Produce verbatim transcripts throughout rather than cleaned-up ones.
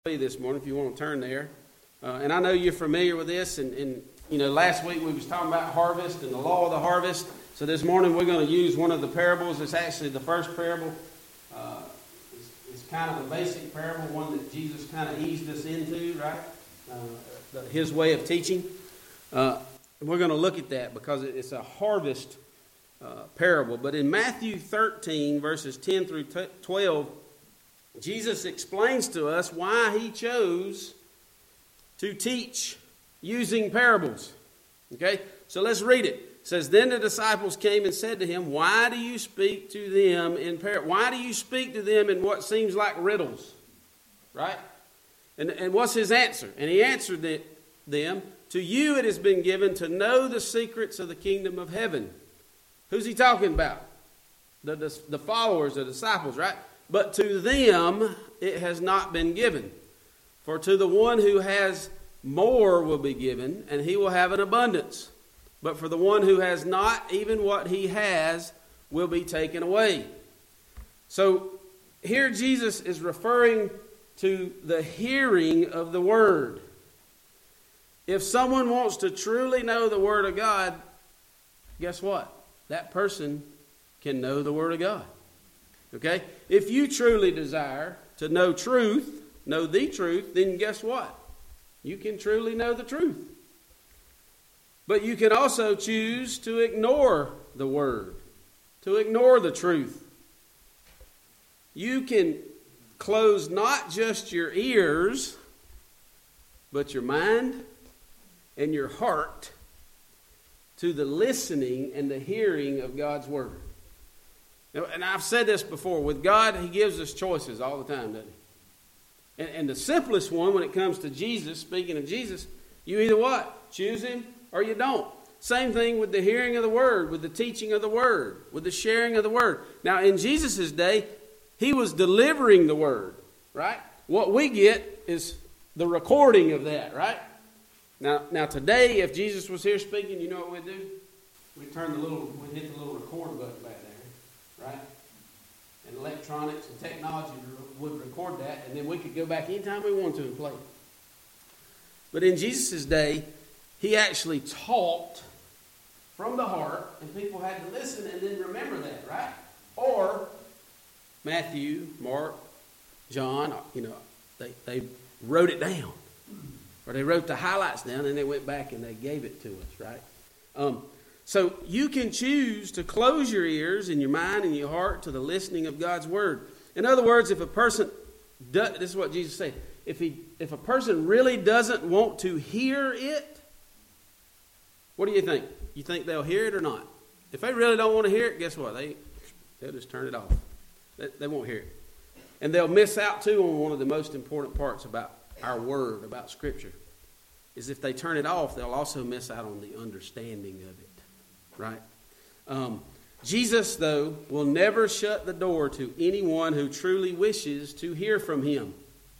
This morning, if you want to turn there, uh, and I know you're familiar with this. And, and you know, last week we was talking about harvest and the law of the harvest. So this morning we're going to use one of the parables. It's actually the first parable. Uh, it's, it's kind of a basic parable, one that Jesus kind of eased us into, right? Uh, the, his way of teaching. Uh, we're going to look at that because it's a harvest uh, parable. But in Matthew thirteen, verses ten through twelve. Jesus explains to us why he chose to teach using parables. Okay, so let's read it. It says, "Then the disciples came and said to him, 'Why do you speak to them in par- Why do you speak to them in what seems like riddles?'" Right? And, and what's his answer? And he answered the, them, "To you it has been given to know the secrets of the kingdom of heaven." Who's he talking about? The, the, the followers, the disciples, right? "But to them it has not been given. For to the one who has more will be given, and he will have an abundance. But for the one who has not, even what he has will be taken away." So here Jesus is referring to the hearing of the word. If someone wants to truly know the word of God, guess what? That person can know the word of God. Okay? If you truly desire to know truth, know the truth, then guess what? You can truly know the truth. But you can also choose to ignore the word, to ignore the truth. You can close not just your ears, but your mind and your heart to the listening and the hearing of God's word. And I've said this before, with God, he gives us choices all the time, doesn't he? And, and the simplest one when it comes to Jesus, speaking of Jesus, you either what? Choose him or you don't. Same thing with the hearing of the word, with the teaching of the word, with the sharing of the word. Now, in Jesus' day, he was delivering the word, right? What we get is the recording of that, right? Now, now today, if Jesus was here speaking, you know what we'd do? We'd turn the little, we'd hit the little record button back there. Right? And electronics and technology would record that, and then we could go back anytime we wanted to and play it. But in Jesus' day, he actually taught from the heart, and people had to listen and then remember that, right? Or Matthew, Mark, John, you know, they, they wrote it down. Or they wrote the highlights down, and they went back and they gave it to us, right? Um, So you can choose to close your ears and your mind and your heart to the listening of God's word. In other words, if a person, does, this is what Jesus said, if he, if a person really doesn't want to hear it, what do you think? You think they'll hear it or not? If they really don't want to hear it, guess what? They, they'll just turn it off. They, they won't hear it. And they'll miss out too on one of the most important parts about our word, about Scripture, is if they turn it off, they'll also miss out on the understanding of it. Right? Um, Jesus, though, will never shut the door to anyone who truly wishes to hear from him.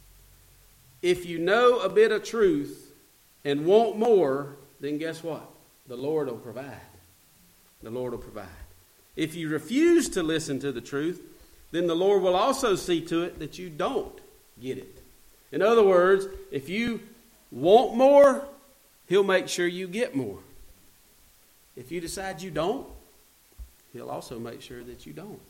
If you know a bit of truth and want more, then guess what? The Lord will provide. The Lord will provide. If you refuse to listen to the truth, then the Lord will also see to it that you don't get it. In other words, if you want more, he'll make sure you get more. If you decide you don't, he'll also make sure that you don't.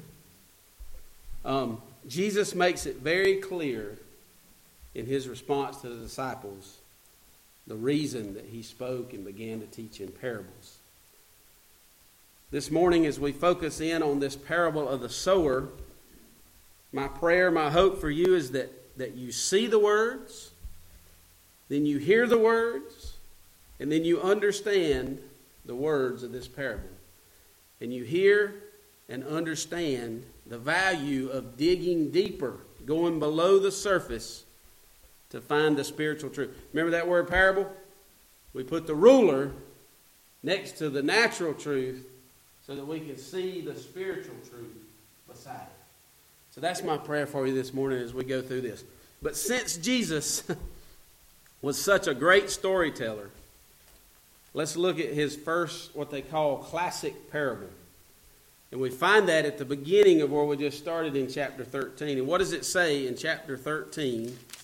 um, Jesus makes it very clear in his response to the disciples the reason that he spoke and began to teach in parables. This morning, as we focus in on this parable of the sower, my prayer, my hope for you is that, that you see the words, then you hear the words, and then you understand the words of this parable. And you hear and understand the value of digging deeper, going below the surface to find the spiritual truth. Remember that word parable? We put the ruler next to the natural truth so that we can see the spiritual truth beside it. So that's my prayer for you this morning as we go through this. But since Jesus was such a great storyteller, let's look at his first, what they call classic parable. And we find that at the beginning of where we just started in chapter thirteen. And what does it say in chapter thirteen,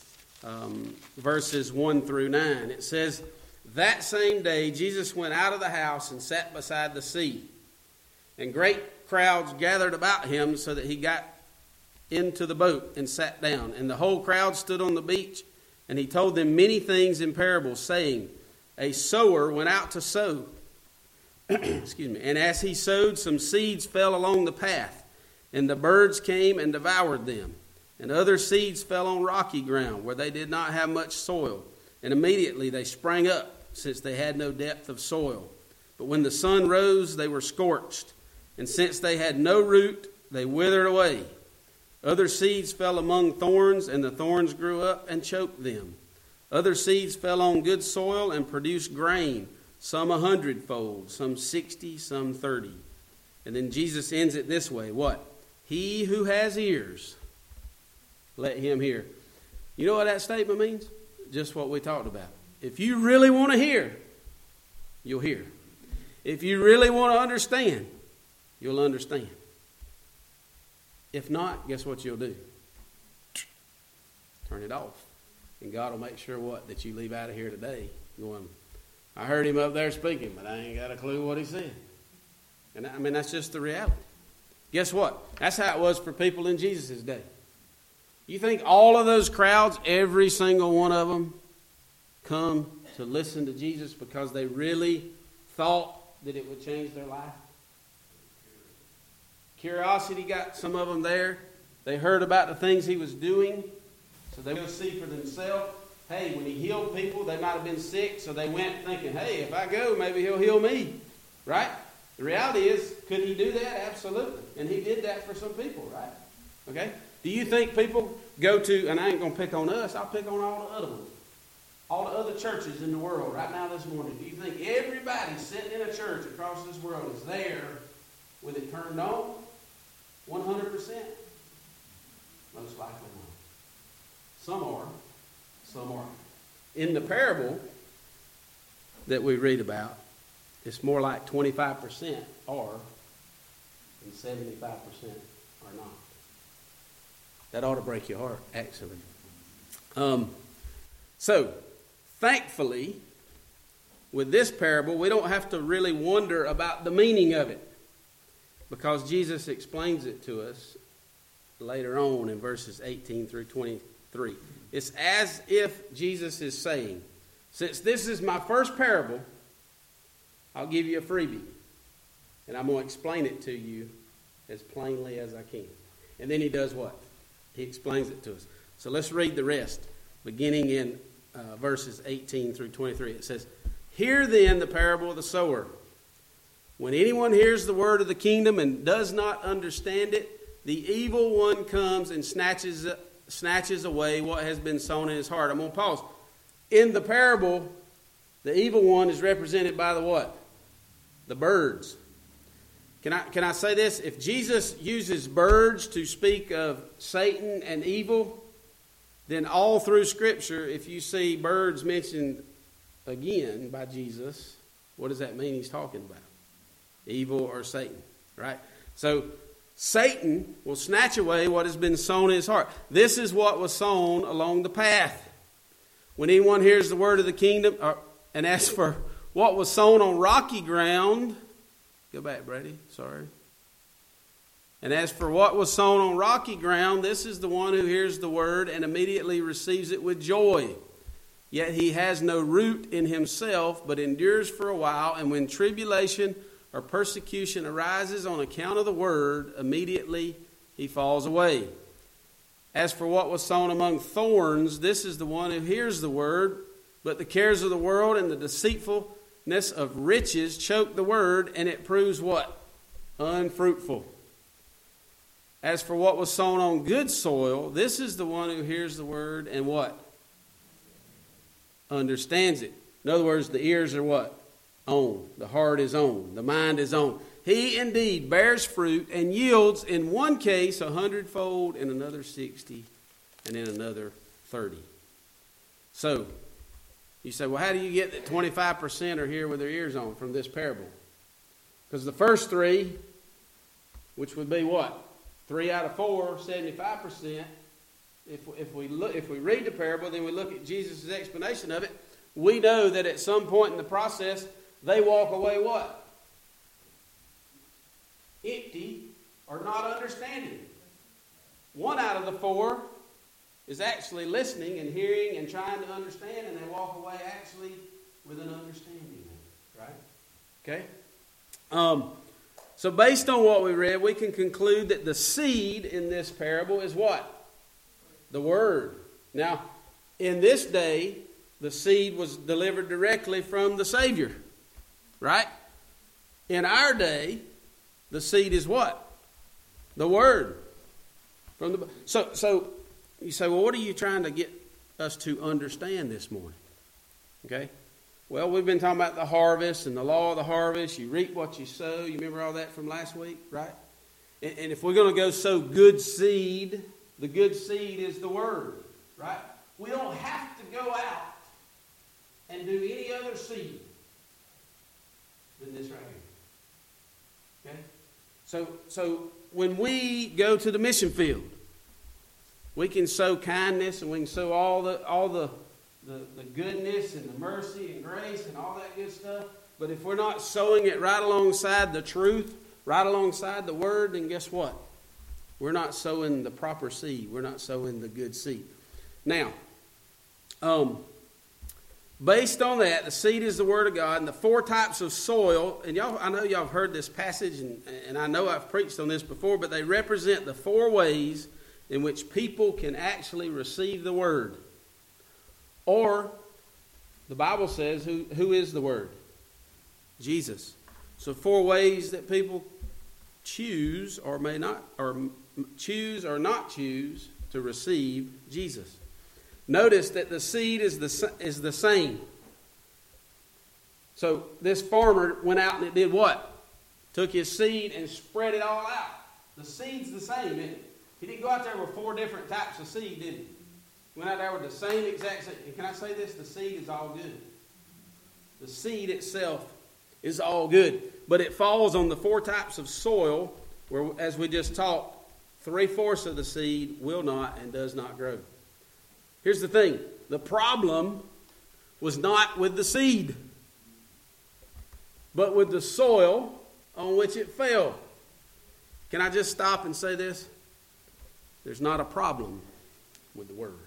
um, verses one through nine. It says, "That same day Jesus went out of the house and sat beside the sea. And great crowds gathered about him so that he got into the boat and sat down. And the whole crowd stood on the beach, and he told them many things in parables, saying, A sower went out to sow. Excuse me. And as he sowed, some seeds fell along the path, and the birds came and devoured them. And other seeds fell on rocky ground, where they did not have much soil. And immediately they sprang up, since they had no depth of soil. But when the sun rose, they were scorched. And since they had no root, they withered away. Other seeds fell among thorns, and the thorns grew up and choked them. Other seeds fell on good soil and produced grain, some a hundredfold, some sixty, some thirty. And then Jesus ends it this way. What? He who has ears, let him hear. You know what that statement means? Just what we talked about. If you really want to hear, you'll hear. If you really want to understand, you'll understand. If not, guess what you'll do? Turn it off. And God will make sure what? That you leave out of here today going, I heard him up there speaking, but I ain't got a clue what he said. And I mean, that's just the reality. Guess what? That's how it was for people in Jesus' day. You think all of those crowds, every single one of them, come to listen to Jesus because they really thought that it would change their life? Curiosity got some of them there. They heard about the things he was doing, so they would see for themselves. Hey, when he healed people, they might have been sick, so they went thinking, hey, if I go, maybe he'll heal me, right? The reality is, could he do that? Absolutely. And he did that for some people, right? Okay? Do you think people go to, and I ain't going to pick on us, I'll pick on all the other ones, all the other churches in the world right now this morning. Do you think everybody sitting in a church across this world is there with it turned on? one hundred percent? Most likely not. Some are, some aren't. In the parable that we read about, it's more like twenty-five percent are and seventy-five percent are not. That ought to break your heart, actually. Um, so, thankfully, with this parable, we don't have to really wonder about the meaning of it, because Jesus explains it to us later on in verses eighteen through twenty-three. It's as if Jesus is saying, since this is my first parable, I'll give you a freebie. And I'm going to explain it to you as plainly as I can. And then he does what? He explains it to us. So let's read the rest, beginning in uh, verses eighteen through twenty-three. It says, Hear then the parable of the sower. When anyone hears the word of the kingdom and does not understand it, the evil one comes and snatches snatches away what has been sown in his heart. I'm going to pause. In the parable, the evil one is represented by the what? The birds. Can I, can I say this? If Jesus uses birds to speak of Satan and evil, then all through Scripture, if you see birds mentioned again by Jesus, what does that mean he's talking about? Evil or Satan, right? So Satan will snatch away what has been sown in his heart. This is what was sown along the path. When anyone hears the word of the kingdom, or, and as for what was sown on rocky ground, go back, Brady, sorry. And as for what was sown on rocky ground, this is the one who hears the word and immediately receives it with joy. Yet he has no root in himself, but endures for a while, and when tribulation or persecution arises on account of the word, immediately he falls away. As for what was sown among thorns, this is the one who hears the word, but the cares of the world and the deceitfulness of riches choke the word, and it proves what? Unfruitful. As for what was sown on good soil, this is the one who hears the word and what? Understands it. In other words, the ears are what? On. The heart is on. The mind is on. He indeed bears fruit and yields in one case a hundredfold, in another sixty, and in another thirty. So, you say, well, how do you get that twenty-five percent are here with their ears on from this parable? Because the first three, which would be what? Three out of four, seventy-five percent, if, if, we look, if we read the parable, then we look at Jesus' explanation of it, we know that at some point in the process, they walk away what? Empty or not understanding. One out of the four is actually listening and hearing and trying to understand, and they walk away actually with an understanding of it, right? Okay? Um, so based on what we read, we can conclude that the seed in this parable is what? The Word. Now, in this day, the seed was delivered directly from the Savior, right? In our day, the seed is what? The Word. From the so so you say, well, what are you trying to get us to understand this morning? Okay. Well, we've been talking about the harvest and the law of the harvest. You reap what you sow. You remember all that from last week, right? And, and if we're going to go sow good seed, the good seed is the Word, right? We don't have to go out and do any other seed than this right here. Okay? So, so when we go to the mission field, we can sow kindness and we can sow all the all the, the, the goodness and the mercy and grace and all that good stuff. But if we're not sowing it right alongside the truth, right alongside the Word, then guess what? We're not sowing the proper seed. We're not sowing the good seed. Now, um, based on that, the seed is the Word of God, and the four types of soil, and y'all, I know y'all have heard this passage, and, and I know I've preached on this before, but they represent the four ways in which people can actually receive the Word. Or, the Bible says, who, who is the Word? Jesus. So four ways that people choose or may not, or choose or not choose to receive Jesus. Notice that the seed is the, is the same. So this farmer went out and it did what? Took his seed and spread it all out. The seed's the same, isn't it? He didn't go out there with four different types of seed, did he? He went out there with the same exact seed. And can I say this? The seed is all good. The seed itself is all good. But it falls on the four types of soil where, as we just talked, three-fourths of the seed will not and does not grow. Here's the thing. The problem was not with the seed, but with the soil on which it fell. Can I just stop and say this? There's not a problem with the Word.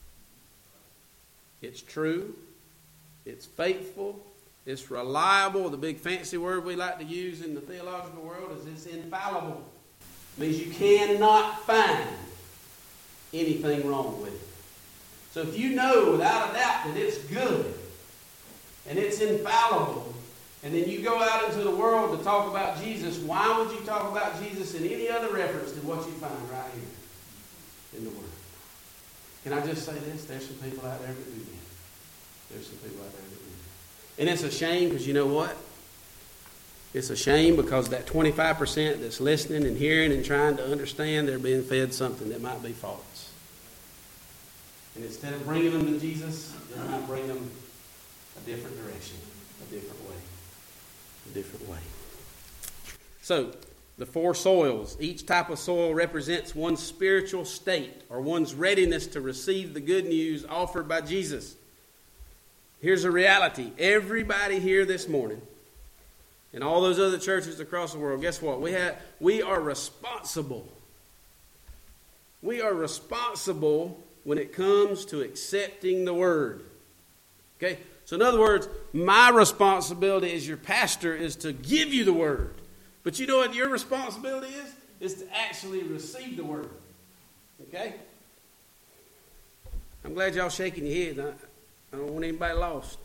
It's true. It's faithful. It's reliable. The big fancy word we like to use in the theological world is it's infallible. It means you cannot find anything wrong with it. So if you know without a doubt that it's good and it's infallible, and then you go out into the world to talk about Jesus, why would you talk about Jesus in any other reference than what you find right here in the Word? Can I just say this? There's some people out there that do that. There's some people out there that do that. And it's a shame because you know what? It's a shame because that twenty-five percent that's listening and hearing and trying to understand, they're being fed something that might be false. And instead of bringing them to Jesus, they might bring them a different direction, a different way, a different way. So, the four soils. Each type of soil represents one's spiritual state or one's readiness to receive the good news offered by Jesus. Here's a reality. Everybody here this morning and all those other churches across the world, guess what? We have, we are responsible. We are responsible when it comes to accepting the Word. Okay? So in other words, my responsibility as your pastor is to give you the Word. But you know what your responsibility is? Is to actually receive the Word. Okay? I'm glad y'all shaking your heads. I, I don't want anybody lost.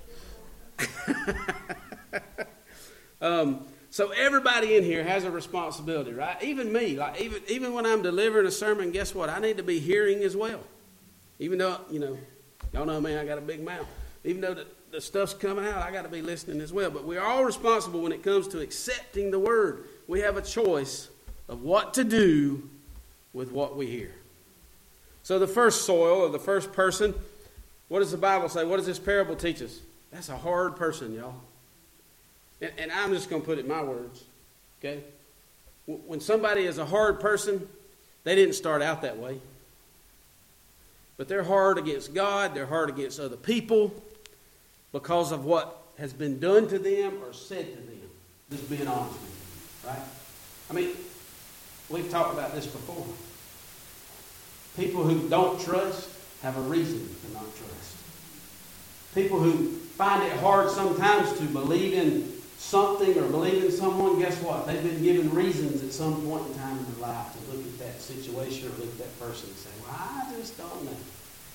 um, so everybody in here has a responsibility, right? Even me. Like even, even when I'm delivering a sermon, guess what? I need to be hearing as well. Even though, you know, y'all know me, I got a big mouth. Even though the, the stuff's coming out, I got to be listening as well. But we're all responsible when it comes to accepting the Word. We have a choice of what to do with what we hear. So the first soil, or the first person, what does the Bible say? What does this parable teach us? That's a hard person, y'all. And, and I'm just going to put it in my words. Okay? When somebody is a hard person, they didn't start out that way. but they're hard against God, they're hard against other people because of what has been done to them or said to them. Just being honest with you, right? I mean, we've talked about this before. People who don't trust have a reason to not trust. People who find it hard sometimes to believe in something or believe in someone, guess what? They've been given reasons at some point in time in their life to look at that situation or look at that person and say, well, I just don't know.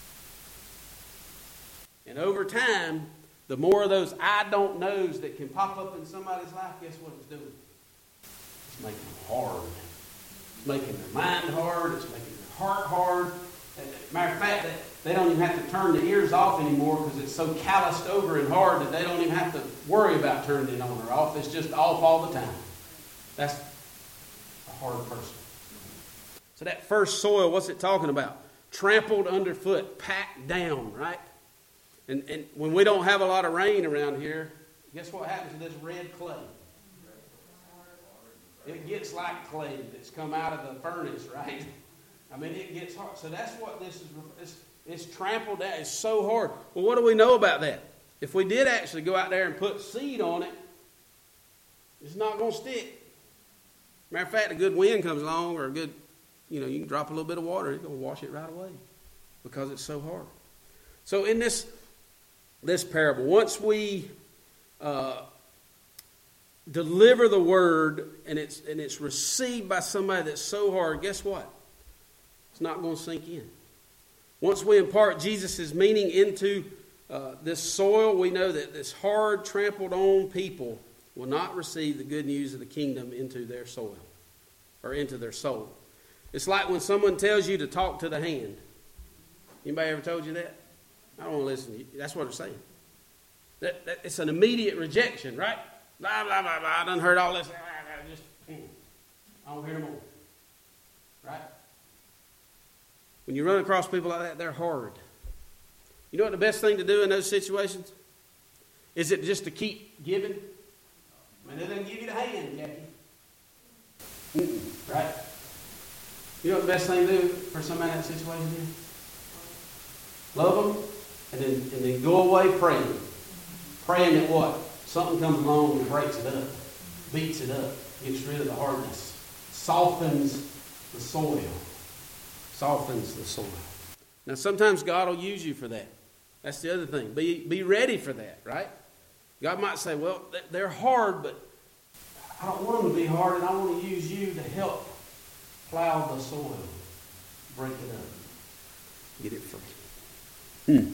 And over time, the more of those I don't knows that can pop up in somebody's life, guess what it's doing? It's making them hard. It's making their mind hard. It's making their heart hard. Matter of fact, they don't even have to turn the ears off anymore because it's so calloused over and hard that they don't even have to worry about turning it on or off. It's just off all the time. That's a hard person. So that first soil, what's it talking about? Trampled underfoot, packed down, right? And, and when we don't have a lot of rain around here, guess what happens to this red clay? It gets like clay that's come out of the furnace, right? I mean, it gets hard. So that's what this is. It's, it's trampled down. It's so hard. Well, what do we know about that? If we did actually go out there and put seed on it, it's not going to stick. Matter of fact, a good wind comes along or a good, you know, you can drop a little bit of water, it's going to wash it right away because it's so hard. So in this this parable, once we uh, deliver the word and it's and it's received by somebody that's so hard, guess what? It's not going to sink in. Once we impart Jesus' meaning into uh, this soil, we know that this hard, trampled on people will not receive the good news of the kingdom into their soil or into their soul. It's like when someone tells you to talk to the hand. Anybody ever told you that? I don't want to listen to you. That's what they're saying. That, that, it's an immediate rejection, right? Blah, blah, blah, blah. I done heard all this. I just, I don't hear no more. Right? When you run across people like that, they're hard. You know what the best thing to do in those situations? Is it just to keep giving? I mean, they didn't give you the hand, Jackie. Mm-mm, right? You know what the best thing to do for somebody in that situation is? Love them, and then, and then go away praying. Praying that what? Something comes along and breaks it up, beats it up, gets rid of the hardness, softens the soil. Softens the soil. Now, sometimes God will use you for that. That's the other thing. Be, be ready for that, right? God might say, well, they're hard, but I don't want them to be hard, and I want to use you to help plow the soil, break it up, get it free. Hmm.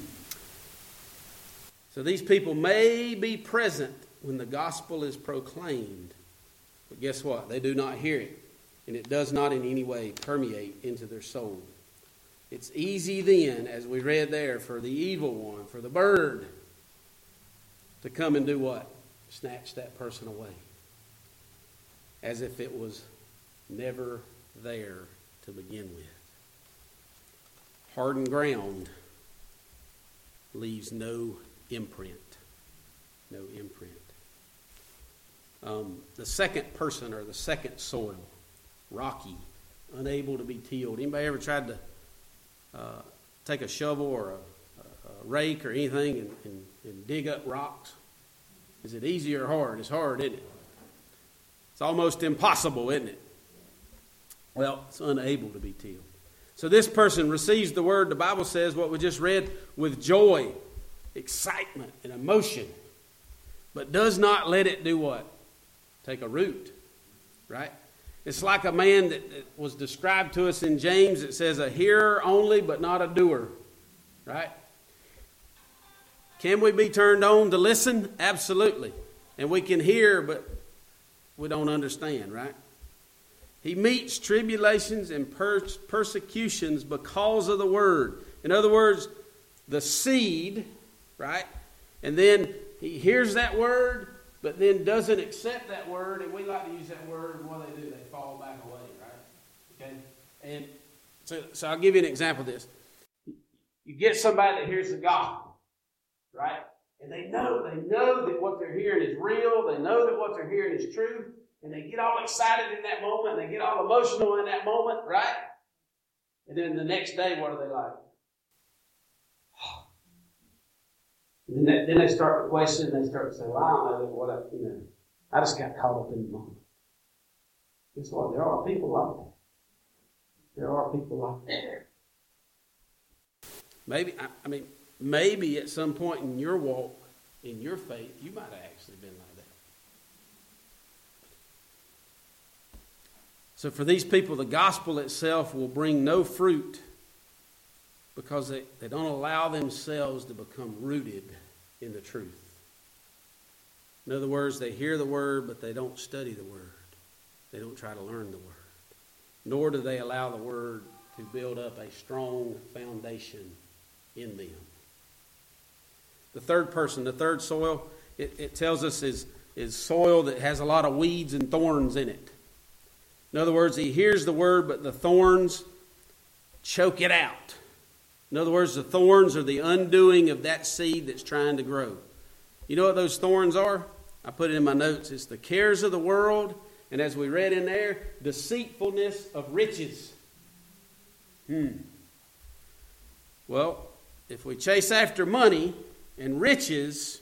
So these people may be present when the gospel is proclaimed, but guess what? They do not hear it, and it does not in any way permeate into their soul. It's easy then, as we read there, for the evil one, for the bird, to come and do what? Snatch that person away. As if it was never there to begin with. Hardened ground leaves no imprint. No imprint. Um, the second person or the second soil, rocky, unable to be tilled. Anybody ever tried to uh, take a shovel or a, a rake or anything and, and, and dig up rocks? Is it easy or hard? It's hard, isn't it? It's almost impossible, isn't it? Well, it's unable to be tilled. So this person receives the word, the Bible says, what we just read, with joy, excitement, and emotion. But does not let it do what? Take a root, right? It's like a man that, that was described to us in James. It says a hearer only, but not a doer, right? Can we be turned on to listen? Absolutely. And we can hear, but we don't understand, right? He meets tribulations and pers- persecutions because of the word. In other words, the seed, right? And then he hears that word, but then doesn't accept that word. And we like to use that word, and what they do, they fall back away, right? Okay? And so, so I'll give you an example of this. You get somebody that hears the gospel, right? And they know, they know that what they're hearing is real. They know that what they're hearing is true. And they get all excited in that moment. They get all emotional in that moment, right? And then the next day, what are they like? And then they, then they start to question, they start to say, well, I don't know what I, you know, I just got caught up in the moment. Guess what? There are people like that. There are people like that. Maybe, I, I mean, maybe at some point in your walk, in your faith, you might have actually been like that. So for these people, the gospel itself will bring no fruit because they, they don't allow themselves to become rooted in the truth. In other words, they hear the word, but they don't study the word. They don't try to learn the word. Nor do they allow the word to build up a strong foundation in them. The third person, the third soil, it, it tells us is, is soil that has a lot of weeds and thorns in it. In other words, he hears the word, but the thorns choke it out. In other words, the thorns are the undoing of that seed that's trying to grow. You know what those thorns are? I put it in my notes. It's the cares of the world, and as we read in there, deceitfulness of riches. Hmm. Well, if we chase after money and riches,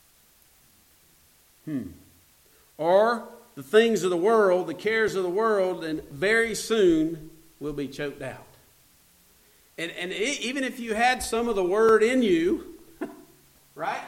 hmm, or the things of the world, the cares of the world, then very soon we'll be choked out. And, and it, even if you had some of the word in you, right?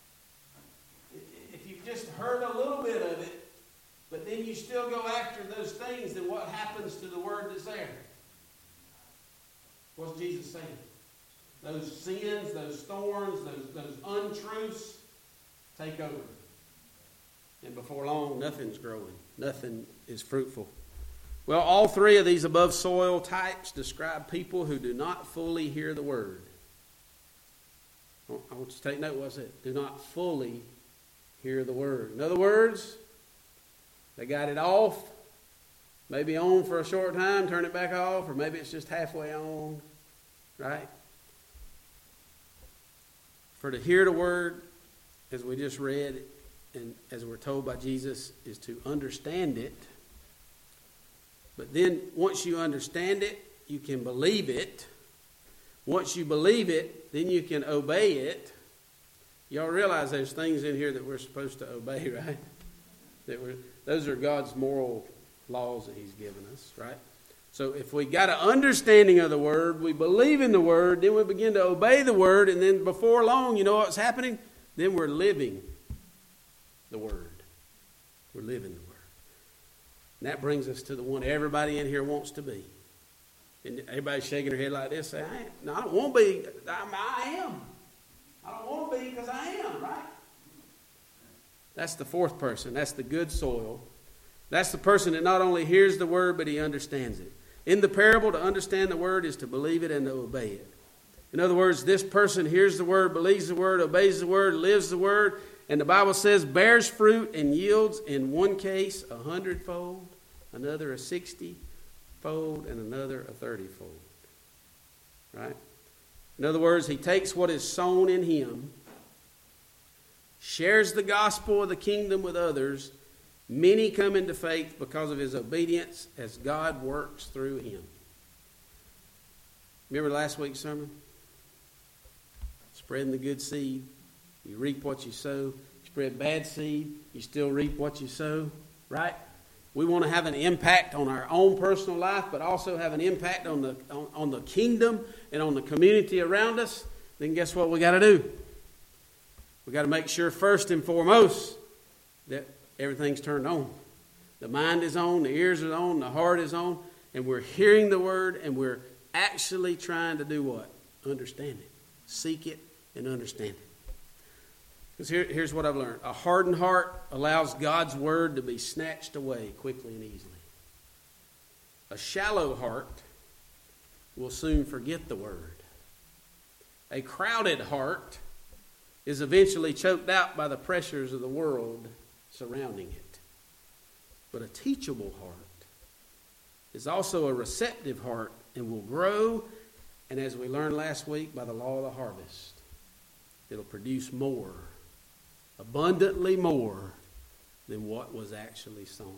If you've just heard a little bit of it, but then you still go after those things, then what happens to the word that's there? What's Jesus saying? Those sins, those thorns, those, those untruths take over. And before long, nothing's growing. Nothing is fruitful. Well, all three of these above soil types describe people who do not fully hear the word. I want you to take note. What's it? Do not fully hear the word. In other words, they got it off, maybe on for a short time, turn it back off, or maybe it's just halfway on, right? For to hear the word, as we just read, and as we're told by Jesus, is to understand it. But then once you understand it, you can believe it. Once you believe it, then you can obey it. Y'all realize there's things in here that we're supposed to obey, right? That we're, those are God's moral laws that he's given us, right? So if we got an understanding of the word, we believe in the word, then we begin to obey the word, and then before long, you know what's happening? Then we're living the word. We're living the word. And that brings us to the one everybody in here wants to be. And everybody's shaking their head like this, saying, I, no, I don't want to be. I'm, I am. I don't want to be because I am, right? That's the fourth person. That's the good soil. That's the person that not only hears the word, but he understands it. In the parable, to understand the word is to believe it and to obey it. In other words, this person hears the word, believes the word, obeys the word, lives the word, and the Bible says bears fruit and yields in one case a hundredfold, another a sixty-fold, and another a thirty-fold. Right? In other words, he takes what is sown in him, shares the gospel of the kingdom with others. Many come into faith because of his obedience as God works through him. Remember last week's sermon? Spreading the good seed. You reap what you sow. You spread bad seed, you still reap what you sow, right? We want to have an impact on our own personal life, but also have an impact on the on, on the kingdom and on the community around us. Then guess what we got to do? We got to make sure first and foremost that everything's turned on. The mind is on, the ears are on, the heart is on, and we're hearing the word, and we're actually trying to do what? Understand it. Seek it and understand it. Because here, here's what I've learned. A hardened heart allows God's word to be snatched away quickly and easily. A shallow heart will soon forget the word. A crowded heart is eventually choked out by the pressures of the world surrounding it. But a teachable heart is also a receptive heart and will grow, and as we learned last week, by the law of the harvest, it'll produce more, abundantly more than what was actually sown.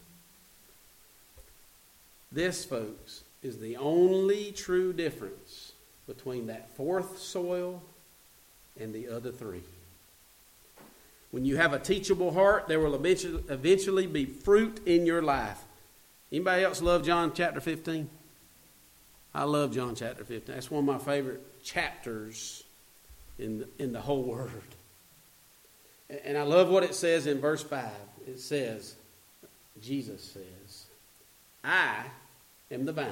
This, folks, is the only true difference between that fourth soil and the other three. When you have a teachable heart, there will eventually, eventually be fruit in your life. Anybody else love John chapter fifteen? I love John chapter fifteen. That's one of my favorite chapters in the, in the whole Word. And I love what it says in verse five. It says, Jesus says, I am the vine.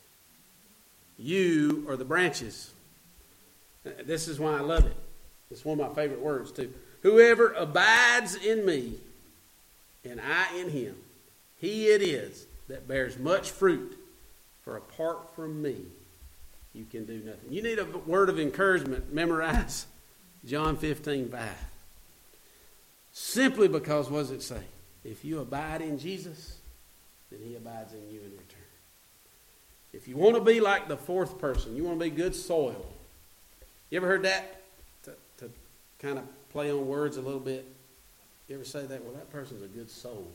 You are the branches. This is why I love it. It's one of my favorite words too. Whoever abides in me and I in him, he it is that bears much fruit. For apart from me, you can do nothing. You need a word of encouragement. Memorize John fifteen five. Simply because, what does it say? If you abide in Jesus, then he abides in you in return. If you want to be like the fourth person, you want to be good soil. You ever heard that? To, to kind of play on words a little bit. You ever say that? Well, that person's a good soul.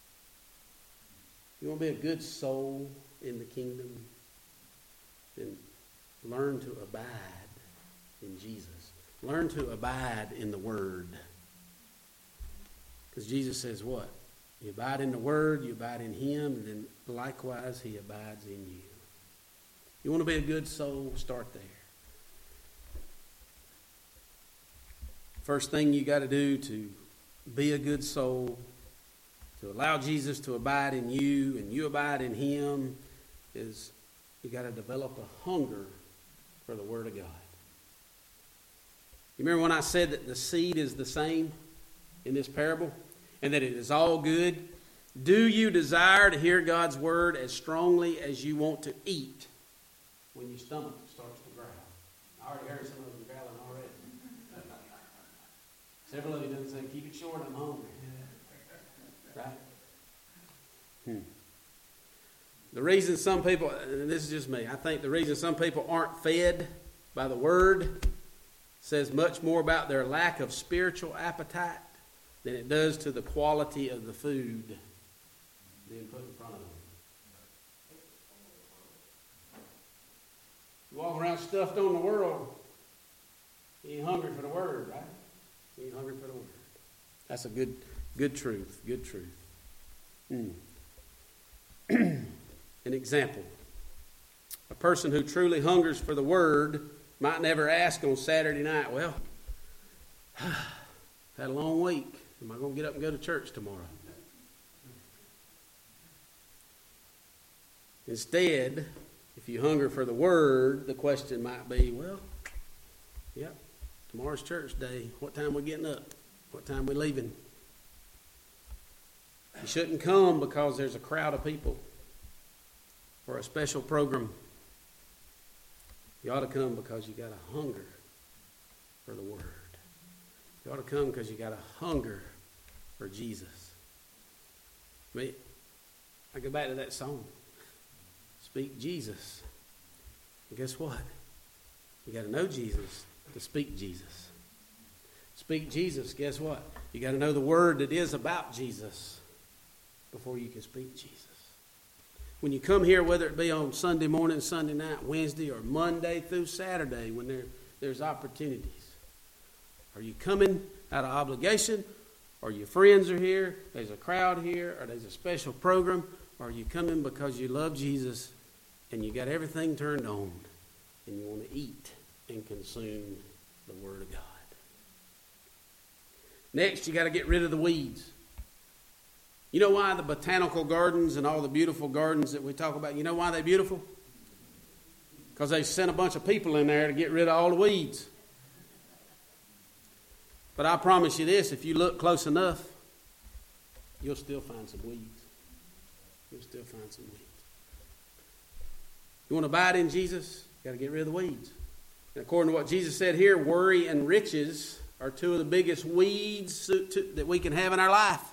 You want to be a good soul in the kingdom? Then learn to abide in Jesus. Learn to abide in the Word. Because Jesus says what? You abide in the Word, you abide in him, and then likewise he abides in you. You want to be a good soul? Start there. First thing you got to do to be a good soul, to allow Jesus to abide in you and you abide in him, is you got to develop a hunger for the Word of God. You remember when I said that the seed is the same in this parable and that it is all good? Do you desire to hear God's Word as strongly as you want to eat when your stomach starts to growl? I already heard some of them growling already. Several of you done say, keep it short, I'm hungry. Right? Hmm. The reason some people, and this is just me, I think the reason some people aren't fed by the Word says much more about their lack of spiritual appetite than it does to the quality of the food being put in front of them. You walk around stuffed on the world, you ain't hungry for the Word, right? You ain't hungry for the Word. That's a good, good truth, good truth. Hmm. An example. A person who truly hungers for the Word might never ask on Saturday night, well, I've had a long week. Am I going to get up and go to church tomorrow? Instead, if you hunger for the Word, the question might be, well, yep, tomorrow's church day. What time we getting up? What time we leaving? You shouldn't come because there's a crowd of people for a special program. You ought to come because you got a hunger for the Word. You ought to come because you got a hunger for Jesus. I mean, I go back to that song. Speak Jesus. And guess what? You got to know Jesus to speak Jesus. Speak Jesus, guess what? You got to know the Word that is about Jesus before you can speak Jesus. When you come here, whether it be on Sunday morning, Sunday night, Wednesday, or Monday through Saturday, when there, there's opportunities, are you coming out of obligation, or your friends are here, there's a crowd here, or there's a special program, or are you coming because you love Jesus and you got everything turned on and you want to eat and consume the Word of God? Next, you got to get rid of the weeds. You know why the botanical gardens and all the beautiful gardens that we talk about, you know why they're beautiful? Because they sent a bunch of people in there to get rid of all the weeds. But I promise you this, if you look close enough, you'll still find some weeds. You'll still find some weeds. You want to abide in Jesus? You got to get rid of the weeds. And according to what Jesus said here, worry and riches are two of the biggest weeds that we can have in our life.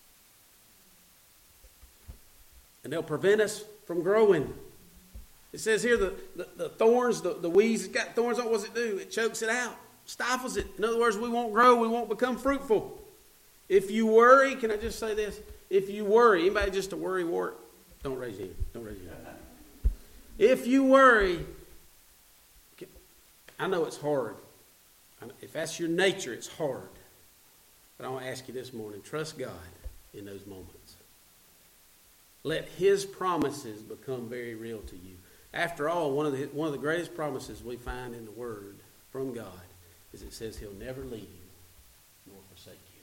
And they'll prevent us from growing. It says here the, the, the thorns, the, the weeds, it's got thorns on it. What does it do? It chokes it out, stifles it. In other words, we won't grow, we won't become fruitful. If you worry, can I just say this? If you worry, anybody just a worry wart? Don't raise your hand. Don't raise your hand. If you worry, I know it's hard. If that's your nature, it's hard. But I want to ask you this morning, trust God in those moments. Let His promises become very real to you. After all, one of the one of the greatest promises we find in the Word from God is it says He'll never leave you nor forsake you.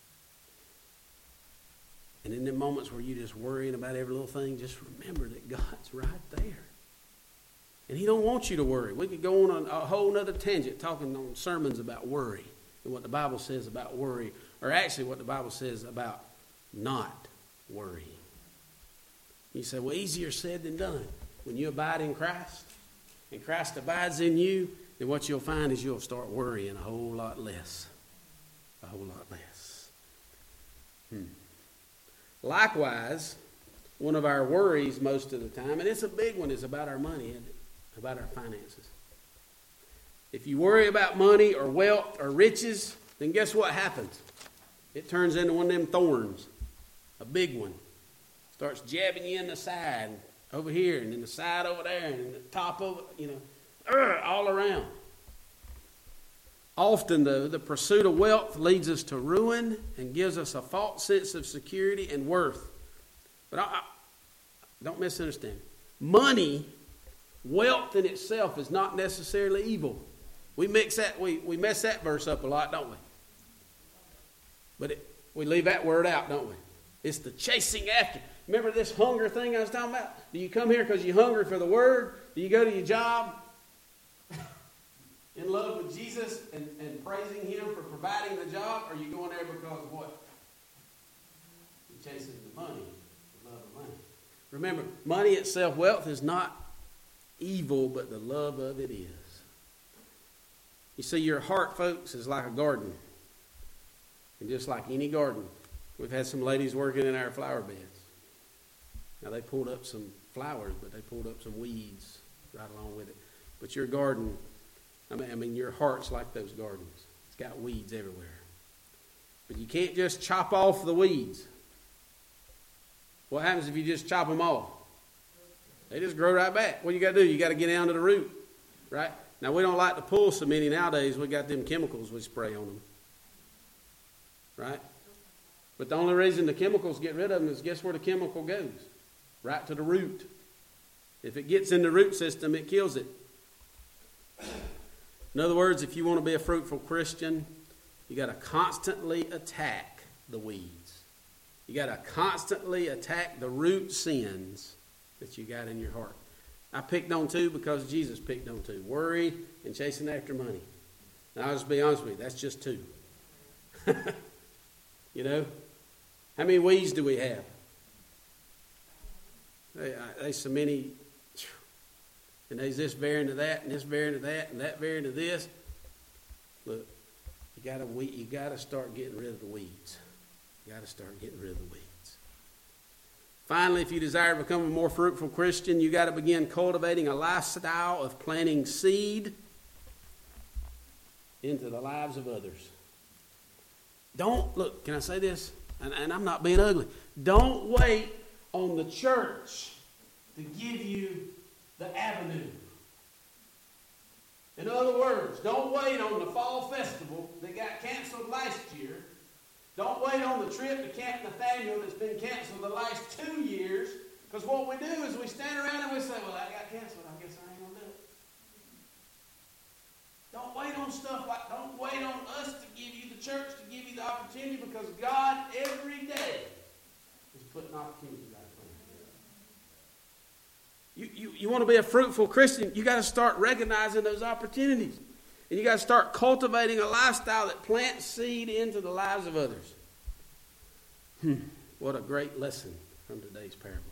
And in the moments where you're just worrying about every little thing, just remember that God's right there. And He don't want you to worry. We could go on a, a whole other tangent talking on sermons about worry and what the Bible says about worry, or actually what the Bible says about not worrying. You say, well, easier said than done. When you abide in Christ and Christ abides in you, then what you'll find is you'll start worrying a whole lot less. A whole lot less. Hmm. Likewise, one of our worries most of the time, and it's a big one, is about our money, isn't it? About our finances. If you worry about money or wealth or riches, then guess what happens? It turns into one of them thorns, a big one. Starts jabbing you in the side over here, and in the side over there, and in the top of it, you know, all around. Often, though, the pursuit of wealth leads us to ruin and gives us a false sense of security and worth. But I, I, don't misunderstand. Money, wealth in itself is not necessarily evil. We mix that, we, we mess that verse up a lot, don't we? But it, we leave that word out, don't we? It's the chasing after. Remember this hunger thing I was talking about? Do you come here because you're hungry for the Word? Do you go to your job in love with Jesus and, and praising Him for providing the job? Or are you going there because of what? You're chasing the money, the love of money. Remember, money itself, wealth is not evil, but the love of it is. You see, your heart, folks, is like a garden. And just like any garden, we've had some ladies working in our flower beds. Now, they pulled up some flowers, but they pulled up some weeds right along with it. But your garden, I mean, I mean, your heart's like those gardens. It's got weeds everywhere. But you can't just chop off the weeds. What happens if you just chop them off? They just grow right back. What you got to do? You got to get down to the root, right? Now, we don't like to pull so many nowadays. We got them chemicals we spray on them, right? But the only reason the chemicals get rid of them is guess where the chemical goes? Right to the root. If it gets in the root system, it kills it. In other words, if you want to be a fruitful Christian, you got to constantly attack the weeds. You got to constantly attack the root sins that you got in your heart. I picked on two because Jesus picked on two. Worry and chasing after money. Now, I'll just be honest with you, that's just two. You know? How many weeds do we have? They, there's so many, and there's this variant of that, and this variant of that, and that variant of this. Look, you gotta you gotta start getting rid of the weeds. You gotta start getting rid of the weeds. Finally, if you desire to become a more fruitful Christian, you got to begin cultivating a lifestyle of planting seed into the lives of others. Don't, look, can I say this? And, and I'm not being ugly. Don't wait on the church to give you the avenue. In other words, don't wait on the fall festival that got canceled last year. Don't wait on the trip to Camp Nathaniel that's been canceled the last two years. Because what we do is we stand around and we say, well, that got canceled. I guess I ain't going to do it. Don't wait on stuff like, don't wait on us to give you, the church to give you the opportunity, because God every day is putting opportunities out for you. You, you, you want to be a fruitful Christian, you got to start recognizing those opportunities. And you got to start cultivating a lifestyle that plants seed into the lives of others. Hmm, what a great lesson from today's parable.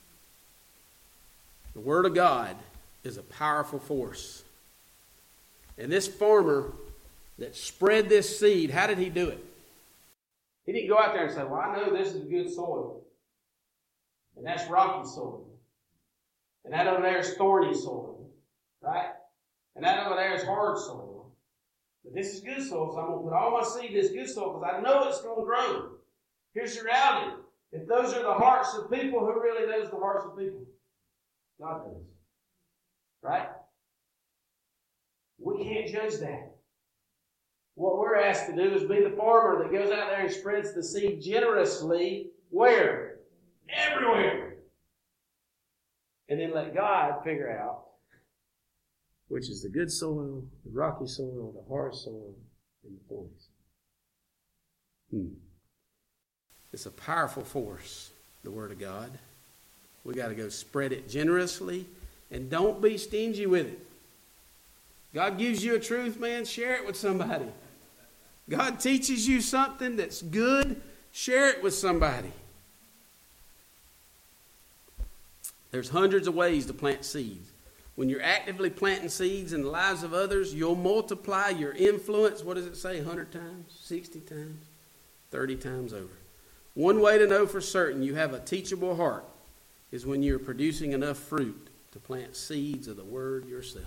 The Word of God is a powerful force. And this farmer that spread this seed, how did he do it? He didn't go out there and say, well, I know this is good soil. And that's rocky soil. And that over there is thorny soil. Right? And that over there is hard soil. But this is good soil, so I'm going to put all my seed in this good soil because I know it's going to grow. Here's the reality. If those are the hearts of people, who really knows the hearts of people? God does. Right? We can't judge that. What we're asked to do is be the farmer that goes out there and spreads the seed generously. Where? Everywhere. And then let God figure out which is the good soil, the rocky soil, the hard soil, and the thorns. Hmm. It's a powerful force, the Word of God. We got to go spread it generously, and don't be stingy with it. God gives you a truth, man, share it with somebody. God teaches you something that's good, share it with somebody. There's hundreds of ways to plant seeds. When you're actively planting seeds in the lives of others, you'll multiply your influence, what does it say, one hundred times, sixty times, thirty times over. One way to know for certain you have a teachable heart is when you're producing enough fruit to plant seeds of the Word yourself.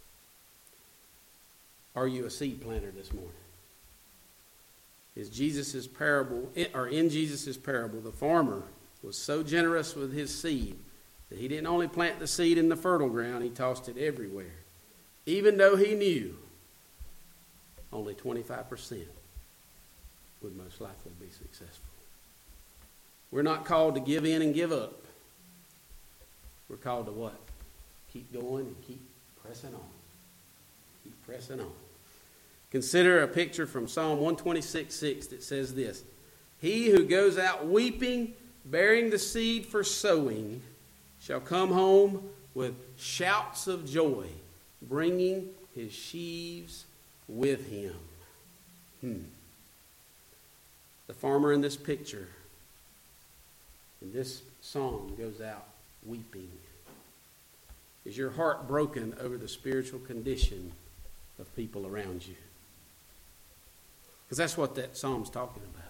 Are you a seed planter this morning? Is Jesus's parable, or in Jesus's parable, the farmer was so generous with his seed that he didn't only plant the seed in the fertile ground, he tossed it everywhere. Even though he knew only twenty-five percent would most likely be successful. We're not called to give in and give up. We're called to what? Keep going and keep pressing on. Keep pressing on. Consider a picture from Psalm one twenty-six six that says this: He who goes out weeping, bearing the seed for sowing, shall come home with shouts of joy, bringing his sheaves with him. Hmm. The farmer in this picture, in this song, goes out weeping. Is your heart broken over the spiritual condition of people around you? Because that's what that psalm's talking about.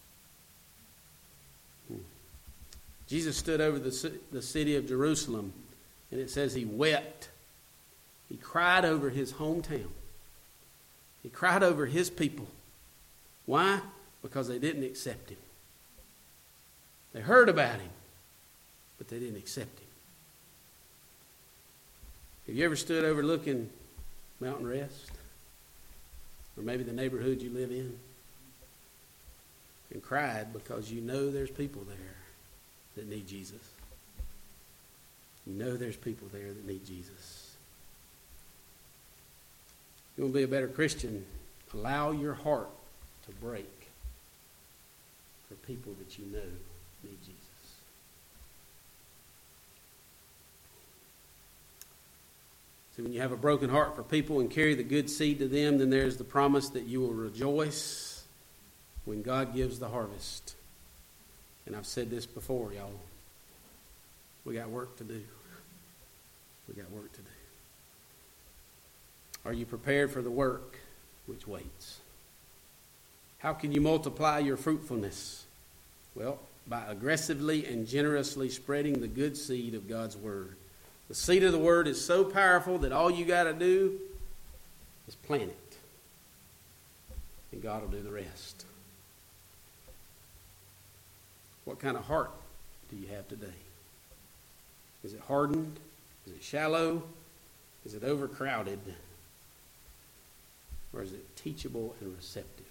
Hmm. Jesus stood over the, the city of Jerusalem, and it says he wept. He cried over his hometown. He cried over his people. Why? Because they didn't accept him. They heard about him, but they didn't accept him. Have you ever stood overlooking Mountain Rest? Or maybe the neighborhood you live in? And cried because you know there's people there that need Jesus. You know there's people there that need Jesus. You want to be a better Christian? Allow your heart to break for people that you know need Jesus. See, when you have a broken heart for people and carry the good seed to them, then there's the promise that you will rejoice when God gives the harvest. And I've said this before, y'all. We got work to do. We got work to do. Are you prepared for the work which waits? How can you multiply your fruitfulness? Well, by aggressively and generously spreading the good seed of God's Word. The seed of the Word is so powerful that all you got to do is plant it. And God will do the rest. What kind of heart do you have today? Is it hardened? Is it shallow? Is it overcrowded? Or is it teachable and receptive?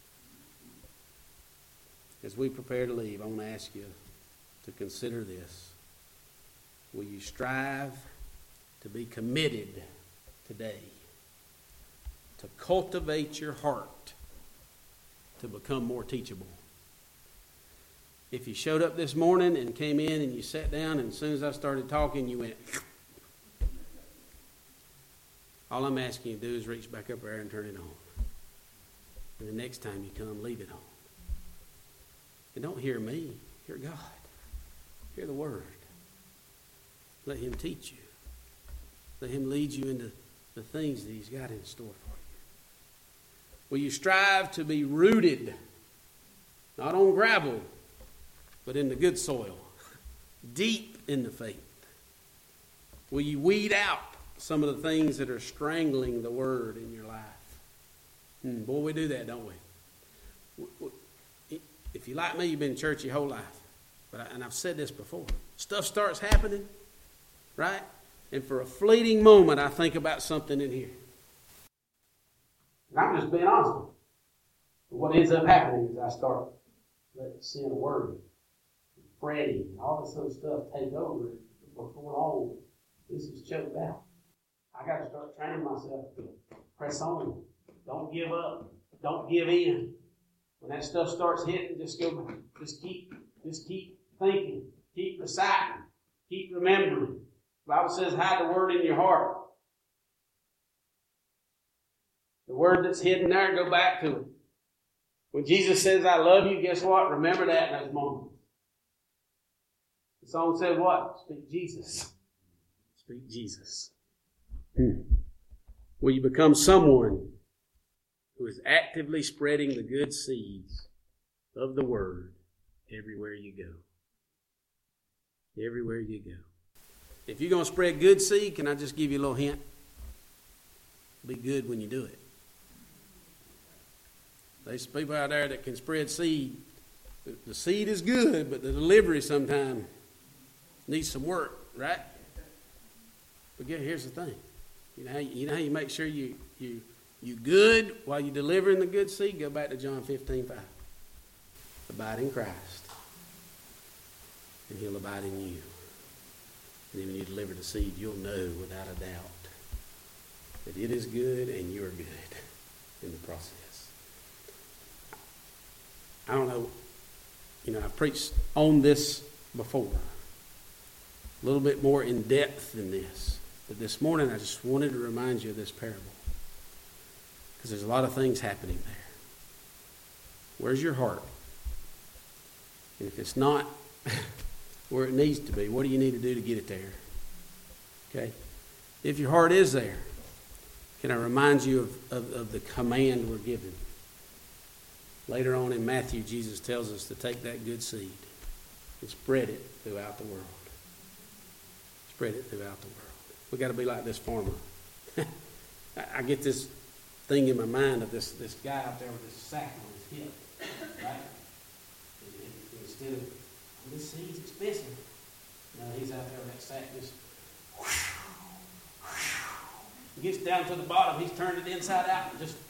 As we prepare to leave, I want to ask you to consider this. Will you strive to be committed today to cultivate your heart to become more teachable? If you showed up this morning and came in and you sat down, and as soon as I started talking, you went, all I'm asking you to do is reach back up there and turn it on. And the next time you come, leave it on. And don't hear me, hear God. Hear the Word. Let Him teach you. Let Him lead you into the things that He's got in store for you. Will you strive to be rooted, not on gravel, but in the good soil, deep in the faith? Will you weed out some of the things that are strangling the Word in your life? Hmm, boy, we do that, don't we? If you're like me, you've been in church your whole life. But I, and I've said this before. Stuff starts happening, right? And for a fleeting moment, I think about something in here. And I'm just being honest with you. But what ends up happening is I start letting sin worry, fretting, and all this other stuff take over. What's going on? This is choked out. I got to start training myself to press on. Don't give up. Don't give in. When that stuff starts hitting, just go. Just keep. Just keep thinking. Keep reciting. Keep remembering. The Bible says, hide the word in your heart. The word that's hidden there, go back to it. When Jesus says, I love you, guess what? Remember that in those moments. The song said what? Speak Jesus. Speak Jesus. Hmm. Will you become someone who is actively spreading the good seeds of the word everywhere you go? Everywhere you go. If you're going to spread good seed, can I just give you a little hint? Be good when you do it. There's people out there that can spread seed. The seed is good, but the delivery sometimes needs some work, right? But here's the thing. You know how you, you, know how you make sure you, you, you good while you're delivering the good seed? Go back to John fifteen five. Abide in Christ, and He'll abide in you. And then when you deliver the seed, you'll know without a doubt that it is good and you're good in the process. I don't know, you know, I've preached on this before, a little bit more in depth than this. But this morning I just wanted to remind you of this parable, because there's a lot of things happening there. Where's your heart? And if it's not where it needs to be, what do you need to do to get it there? Okay? If your heart is there, can I remind you of, of, of the command we're given? Later on in Matthew, Jesus tells us to take that good seed and spread it throughout the world. Spread it throughout the world. We've got to be like this farmer. I get this thing in my mind of this, this guy out there with this sack on his hip, right? And, and instead of, well, this seed's expensive. No, he's out there with that sack just, he gets down to the bottom, he's turned it inside out and just,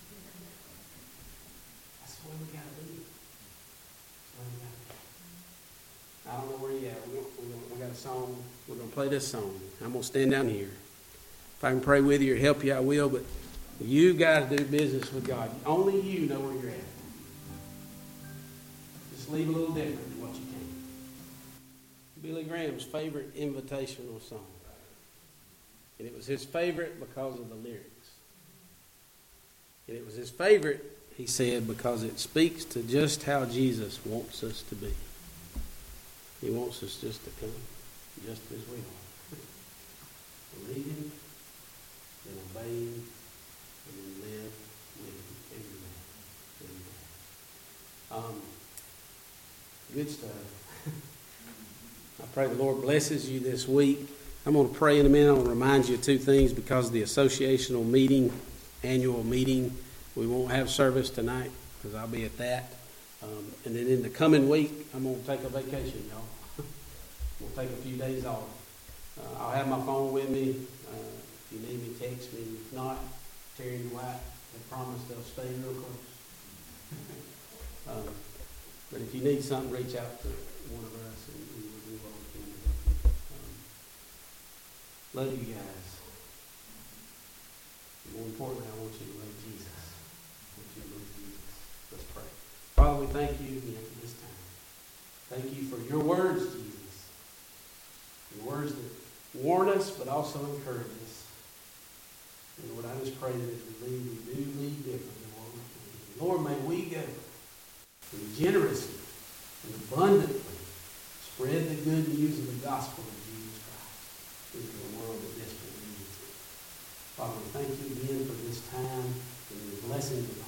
that's what we got to do. That's what we got to do. I don't know where you at. We, we, we got a song. We're going to play this song. I'm going to stand down here. If I can pray with you or help you, I will, but you got to do business with God. Only you know where you're at. Just leave a little different than what you can. Billy Graham's favorite invitational song. And it was his favorite because of the lyrics. And it was his favorite, he said, because it speaks to just how Jesus wants us to be. He wants us just to come, just as we are. Believe Him, and obey Him, and then live with Him every day. Every day. Um, good stuff. I pray the Lord blesses you this week. I'm going to pray in a minute. I want to remind you of two things because of the associational meeting, annual meeting. We won't have service tonight because I'll be at that. Um, and then in the coming week, I'm going to take a vacation, y'all. I'm going to take a few days off. Uh, I'll have my phone with me. Uh, if you need me, text me. If not, Terry and White have promised they'll stay real close. um, but if you need something, reach out to one of us and we will do what we can to help you. Um, love you guys. More importantly, I want you to love Jesus. I want you to love Jesus. Let's pray. Father, we thank you again for this time. Thank you for your words, Jesus. Your words that warn us, but also encourage us. And Lord, I just pray that as we leave, we do leave different than what we came. Lord, may we go and generously and abundantly spread the good news of the gospel of Jesus Christ into the world that desperately needs it. Father, we thank you again for this time and your blessing.